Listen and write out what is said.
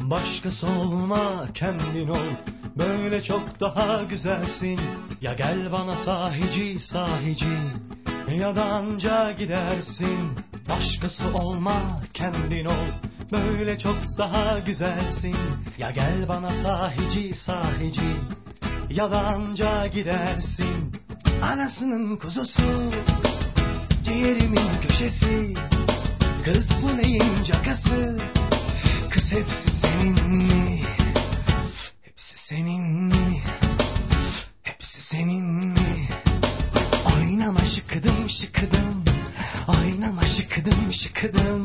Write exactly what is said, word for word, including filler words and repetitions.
Başkası olma, kendin ol. Böyle çok daha güzelsin. Ya gel bana sahici sahici, ya da anca gidersin. Başkası olma, kendin ol. Böyle çok daha güzelsin. Ya gel bana sahici sahici, ya da anca gidersin. Anasının kuzusu, ciğerimin köşesi. Kız bu neyin cakası? Kız hepsi senin mi? Hepsi senin mi? Hepsi senin mi? Oynama şıkıdım şıkıdım, oynama şıkıdım şıkıdım.